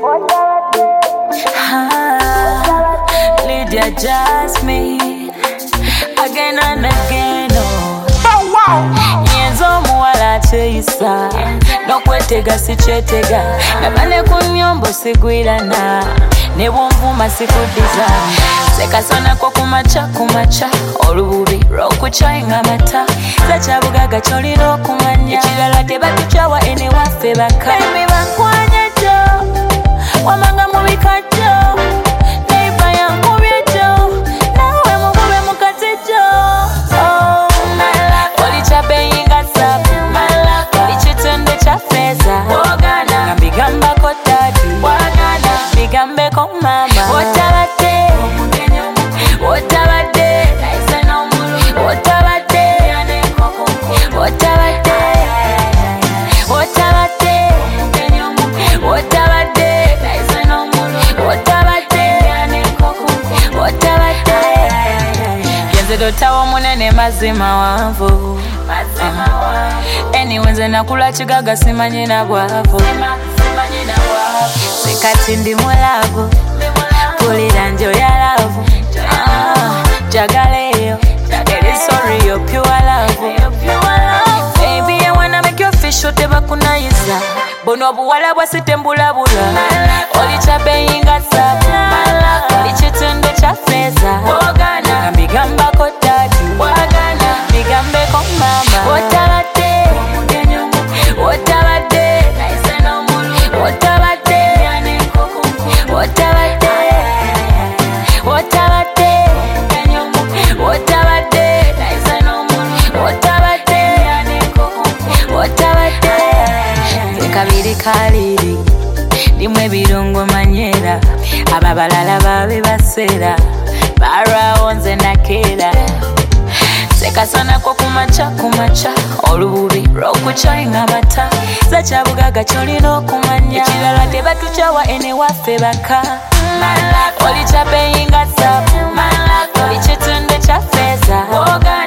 Lydia Jasmine, again and again, oh. Yenzo muwala cheisa, nokwetega sichetega, nabane kunyombo sigwirana, nebumvuma sikudiza. Sekasona kwa kumacha, olububi lw'okucayinga mata, zachabugaga cholino kumanya, ekirala tebatuchawa ene waffe baka. Emi bankwanye jo, wamanga mubikajo, neiba yankubye jo, nawe mugube mukati jo. Oh, my love, olichapeyinga sabu, my love, olichitende cha feza, wogana, ngambigambako dadi, wagana, bigambeko mama, wotabate, wotabate, wotabate, wotabate, Dotawa munene mazima wanvu Anywenze nakula chigaga simanyi na bwavu Sekati ndi mulavu Pulira njo ya lavu Jagaleyo Eri sorry yo pure love Baby I wanna make you fish oteba kunayiza Bono buwala bwa sitembulabula Olichapeyinga sabu Olichitende cha feza Ngambigambako dadi Bigambeko mama Wotabate Wotabate Wotabate Wotabate Wotabate Wotabate Wotabate Kabiri kaliri Limwe birungo manyera Ababalala babe basera Barawonze nakera Sekasana kwa kumacha Olububi lw'okucayinga mata Zachabugaga cholino kumanya Ekirala tebatuchawa ene waffe baka Olichapeyinga sabu Olichitende cha feza